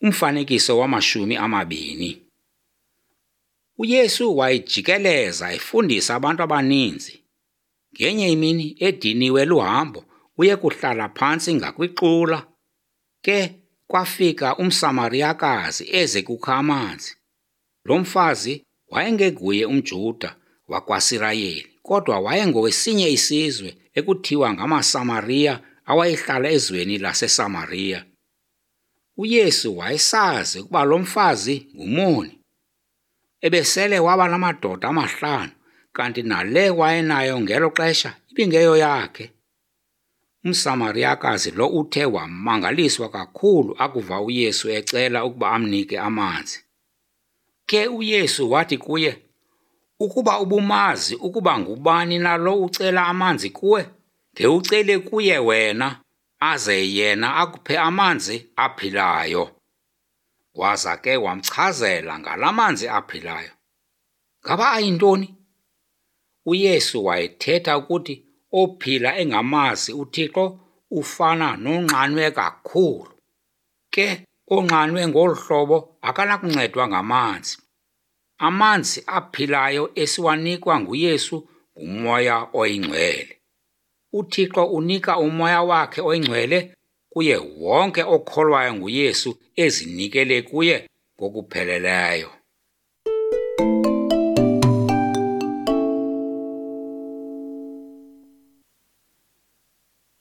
Umfanekiso wama-20. UYesu wayejikeleza efundisa abantu abaninzi. Ngenye imini ediniwe luhambo uye kuhlala phantsi ngakwiqula. Ke kwafika umSamariyakazi eze kukha amanzi. Lo mfazi wayengenguye umJuda wakwaSirayeli, kodwa wayengowesinye isizwe ekuthiwa ngamaSamariya awayehlala ezweni laseSamariya. UYesu wayesazi ukuba lo mfazi ngumoni. Ebesele waba namadoda 5, kanti nale wayenayo ngelo xesha ibingeyo yakhe. UmSamariyakazi lo uthe wamangaliswa kakhulu akuva uYesu ecela ukuba amnike amanzi. Ke uYesu wathi kuye, "Ukuba ubumazi ukuba ngubani na lo ucela amanzi kuwe, ngewucele kuye wena, aze yena akuphe amanzi aphilayo." Waza ke wamchazela ngalamanzi aphilayo. Ngaba ayintoni? UYesu wayethetha ukuthi ophila engamazi uThixo ufana nonxanwe kakhulu. Ke onxanwe ngolu hlobo akanakuncedwa ngamanzi. Amanzi aphilayo esiwanikwa nguYesu nguMoya Oyingcwele. UThixo unika uMoya wakhe Oyingcwele kuye wonke okholwayo nguYesu ezinikele kuye ngokupheleleyo.